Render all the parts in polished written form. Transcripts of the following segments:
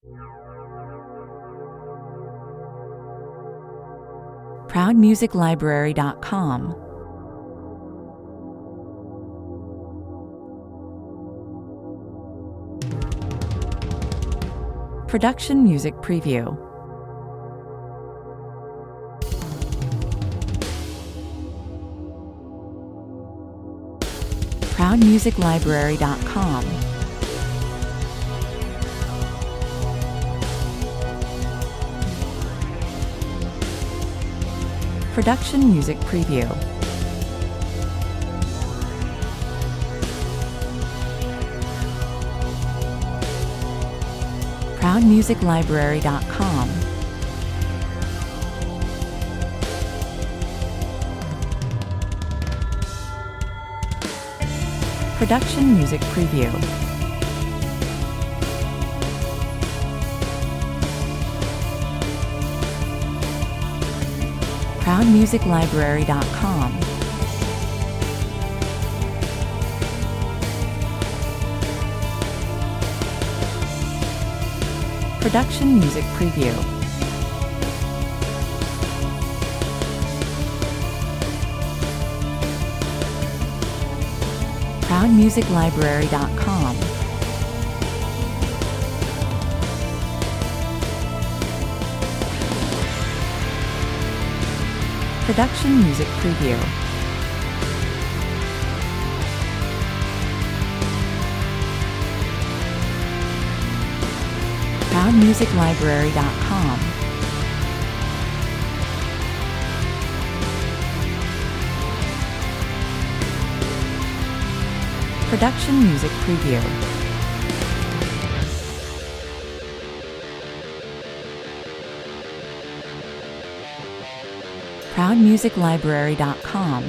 ProudMusicLibrary.com. Production Music Preview. ProudMusicLibrary.com. Production Music Preview. ProudMusicLibrary.com. Production Music Preview. ProudMusicLibrary.com. Production Music Preview. ProudMusicLibrary.com. Production Music Preview. ProudMusicLibrary.com. Production Music Preview. ProudMusicLibrary.com.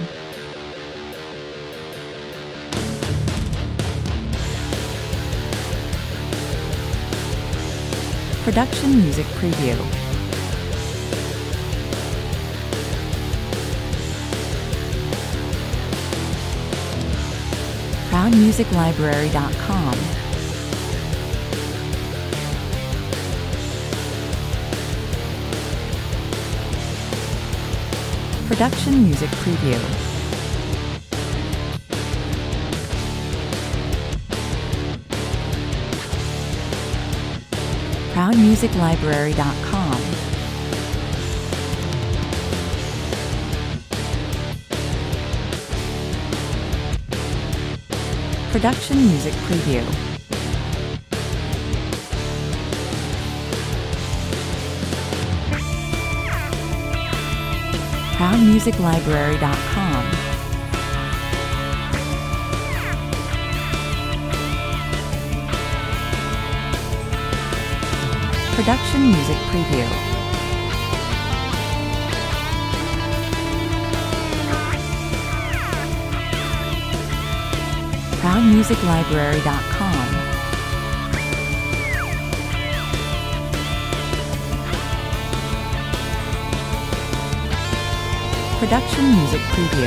Production Music Preview. ProudMusicLibrary.com. Production Music Preview. ProudMusicLibrary.com. Production Music Preview. ProudMusicLibrary.com. Production Music Preview. ProudMusicLibrary.com. Production Music Preview.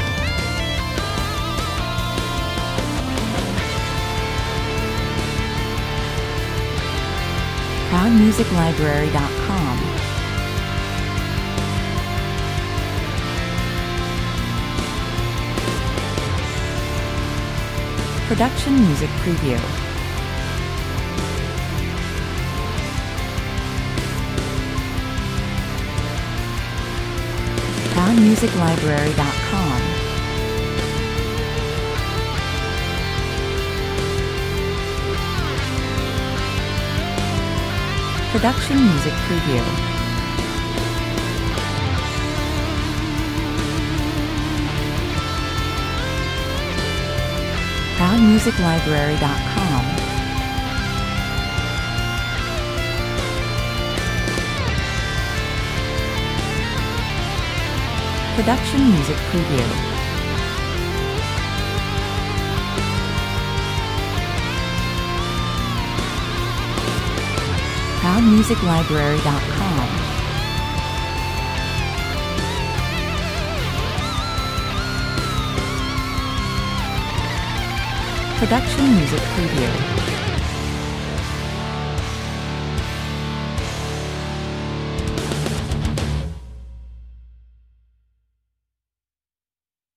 ProudMusicLibrary.com. Production Music Preview. ProudMusicLibrary.com. Production Music Preview. ProudMusicLibrary.com. Production Music Preview. ProudMusicLibrary.com. Production Music Preview.